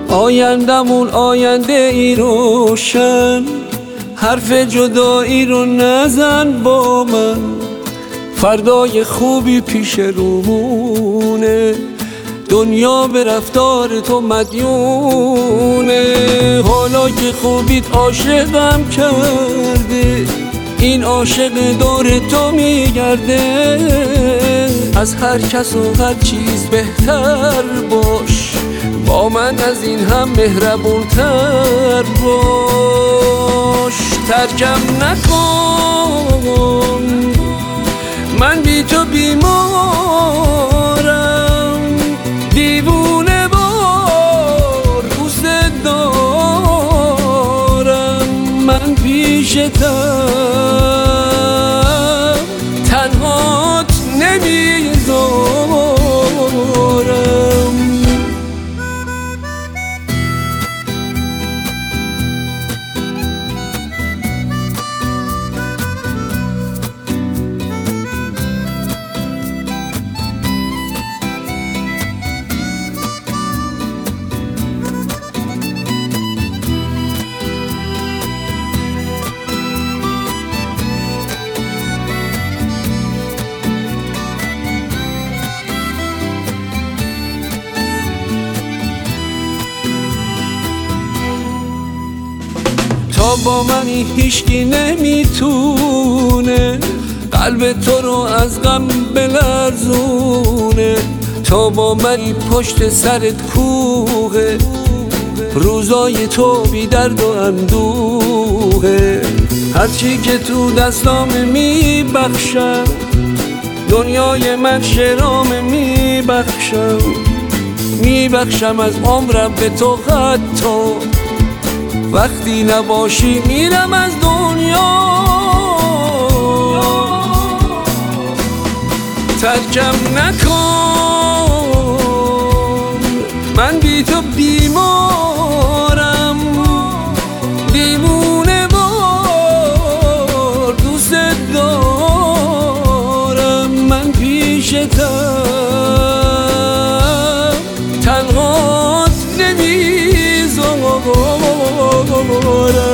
آیندمون آینده ای روشن، حرف جدایی رو نزن با من، فردای خوبی پیش رومونه، دنیا به رفتار تو مدیونه. حالا که خوبیت عاشقم کرده، این عاشق دور تو میگرده، از هر کس و هر چیز بهتر باش، با من از این هم مهربونتر باش. ترکم نکن، من بی تو بیمارم، دیوونه وار دوست دارم، من پیشتم تنهات نمیذارم. تا با منی هیچکی نمیتونه قلب تو رو از غم بلرزونه، تا با منی پشت سرت کوه، روزای تو بی درد و اندوه. هرچی که تو دستام میبخشم، دنیای من شرام میبخشم از عمرم به تو، حتی وقتی نباشی میرم از دنیا. ترکم نکن، من بی تو بیمارم، دیوونه وار دوست دارم، من پیشتم تنهات نمیذارم.